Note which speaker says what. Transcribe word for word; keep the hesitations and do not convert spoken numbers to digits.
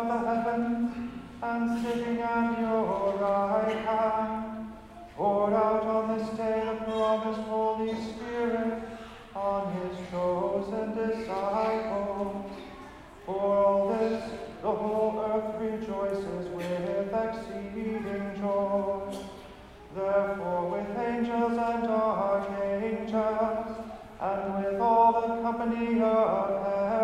Speaker 1: above the heavens, and sitting at your right hand, poured out on this day the promised Holy Spirit on his chosen disciples. For all this, the whole earth rejoices with exceeding joy. Therefore, with angels and archangels, and with all the company of heaven,